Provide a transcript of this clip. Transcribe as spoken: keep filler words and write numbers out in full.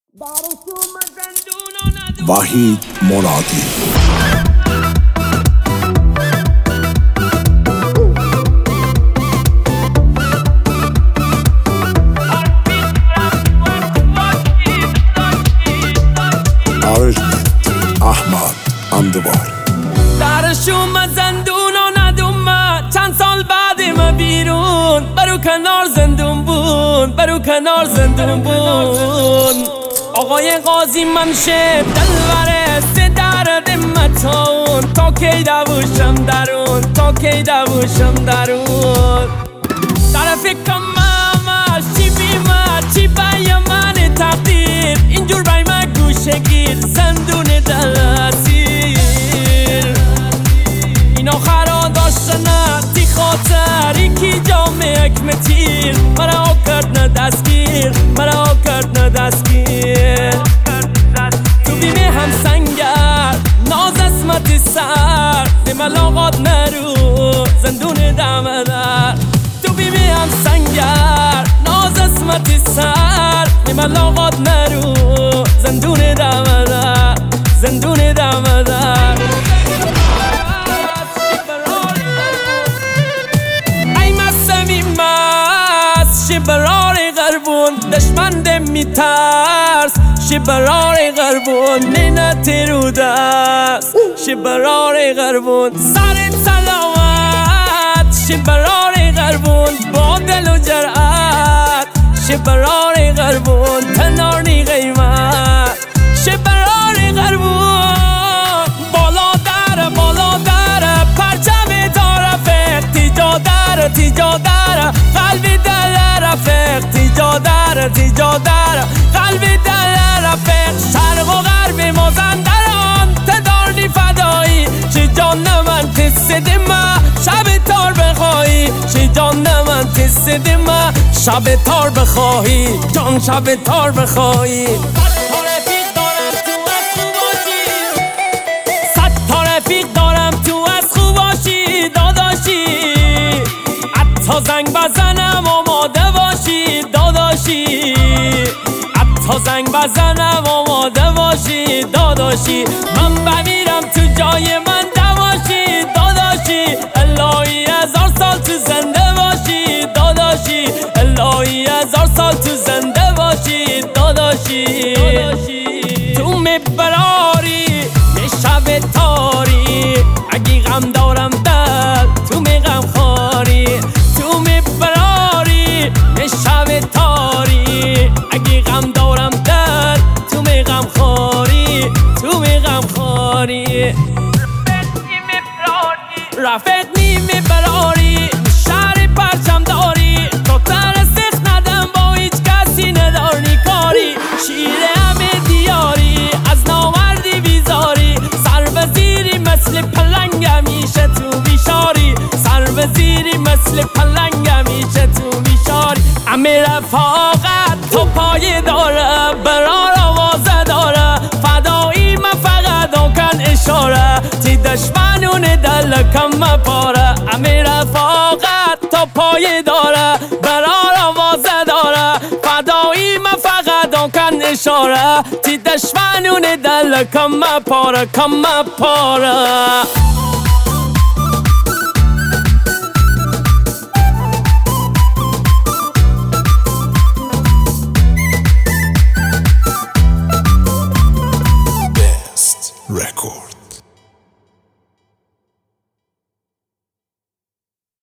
وحید مرادی. احمد اندوار. درشون زندون و ندوم چند سال بعد ما بیرون برو کنار زندون بون برو کنار زندون بون آقای قاضی من شب دلوره سه درد متاون تا کی دوشم درون تا کی دوشم درون طرف کم همش چی بیمه چی بایم من تقدیر اینجور بای من گوشه گیر زندون دلسیر این آخرا داشتنه تی خاطر یکی جامعه اکم تیر مرا کرد نه دستگیر مرا کرد نه دستگیر تو بیمه هم سنگر ناز اسمت سر به ملاقات نرو زندون دمدر تو بیمه هم سنگر ناز اسمت سر به ملاقات نرو زندون دمدر زندون دمدر شبرار غربون دشمن دم میترس شبرار غربون نه تیرو دست شبرار غربون سر سلامت شبرار غربون با دل و جرأت شبرار غربون تنارنی قیمت شبرار غربون بالا در بالا در پرچم داره فقتی جا در تیجا در قلبی دل رفق تیجا در تیجا در قلبی دل رفق شرق و غرب مازندران تدارنی فدایی چی جان من تست دمه شب تار بخواهی چی جان من تست دمه شب تار بخواهی جان شب تار بخواهی صد تا رفیق دارم تو از خوباشی داداشی حتی زنگ بزنم آماده باشی داداشی حتی زنگ بزنم آماده باشی داداشی من بمیرم تو جای من دواشی داداشی الهی هزار سال تو زنده باشی داداشی الهی هزار سال تو زنده باشی داداشی تو میبراری یه شب تاری اگه غم دارم دل تو می غم خاری تو میبراری یه شب تاری اگه غم دارم دل تو می غم خاری تو می غم خاری رفت نیمه براری شهر پرچم داری تو ترسخ ندم با هیچ کسی ندارنی کاری شیره همه دیاری از نامردی بیزاری سر به زیری مثل پلنگ همیشه تو بیشاری سر به زیری مثل پلنگ همیشه تو بیشاری همه رفاقت تو پایه داره برار آوازه داره فدایی من فقط آکن اشاره تی دشمنون دل کم پاره همه رفاقت تو پایه داره برار آوازه داره فدایی من فقط آکن اشاره تی دشمنون دل کم پاره کم پاره Record.